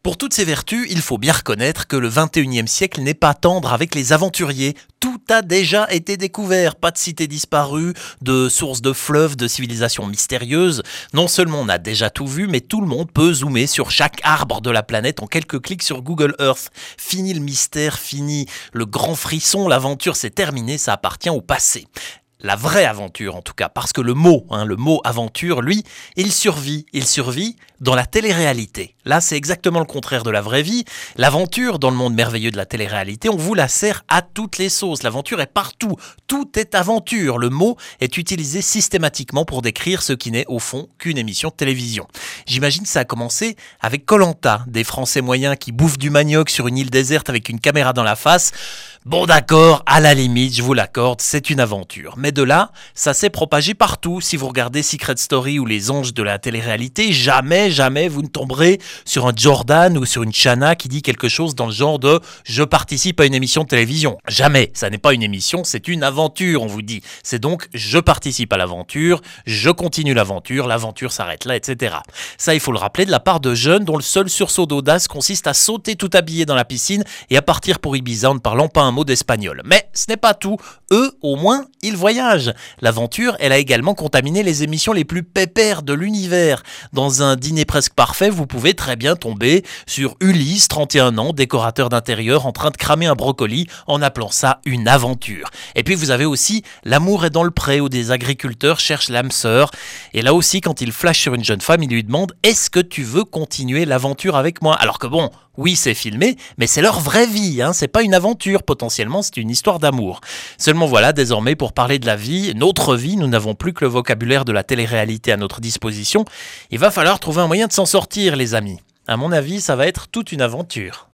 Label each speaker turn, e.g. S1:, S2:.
S1: Pour toutes ces vertus, il faut bien reconnaître que le 21e siècle n'est pas tendre avec les aventuriers. Tout a déjà été découvert, pas de cités disparues, de sources de fleuves, de civilisations mystérieuses. Non seulement on a déjà tout vu, mais tout le monde peut zoomer sur chaque arbre de la planète en quelques clics sur Google Earth. Fini le mystère, fini le grand frisson, l'aventure c'est terminé, ça appartient au passé. La vraie aventure en tout cas, parce que le mot aventure, lui, il survit dans la télé-réalité. Là, c'est exactement le contraire de la vraie vie. L'aventure, dans le monde merveilleux de la télé-réalité, on vous la sert à toutes les sauces. L'aventure est partout. Tout est aventure. Le mot est utilisé systématiquement pour décrire ce qui n'est au fond qu'une émission de télévision. J'imagine que ça a commencé avec Koh-Lanta, des Français moyens qui bouffent du manioc sur une île déserte avec une caméra dans la face. Bon d'accord, à la limite, je vous l'accorde, c'est une aventure. Mais de là, ça s'est propagé partout. Si vous regardez Secret Story ou Les Anges de la télé-réalité, jamais vous ne tomberez sur un Jordan ou sur une Chana qui dit quelque chose dans le genre de « je participe à une émission de télévision ». Jamais, ça n'est pas une émission, c'est une aventure, on vous dit. C'est donc « je participe à l'aventure, je continue l'aventure s'arrête là, etc. » Ça, il faut le rappeler de la part de jeunes dont le seul sursaut d'audace consiste à sauter tout habillé dans la piscine et à partir pour Ibiza en ne parlant pas un mot d'espagnol. Mais ce n'est pas tout. Eux, au moins, ils voyagent. L'aventure, elle a également contaminé les émissions les plus pépères de l'univers. Dans un dîner presque parfait, vous pouvez très bien tomber sur Ulysse, 31 ans, décorateur d'intérieur, en train de cramer un brocoli en appelant ça une aventure. Et puis vous avez aussi L'amour est dans le pré, où des agriculteurs cherchent l'âme sœur. Et là aussi, quand il flash sur une jeune femme, il lui demande « Est-ce que tu veux continuer l'aventure avec moi ?» Alors que bon, oui, c'est filmé, mais c'est leur vraie vie, c'est pas une aventure, potentiellement c'est une histoire d'amour. Seulement voilà, désormais pour parler de la vie, notre vie, nous n'avons plus que le vocabulaire de la télé-réalité à notre disposition. Il va falloir trouver un moyen de s'en sortir, les amis. À mon avis, ça va être toute une aventure.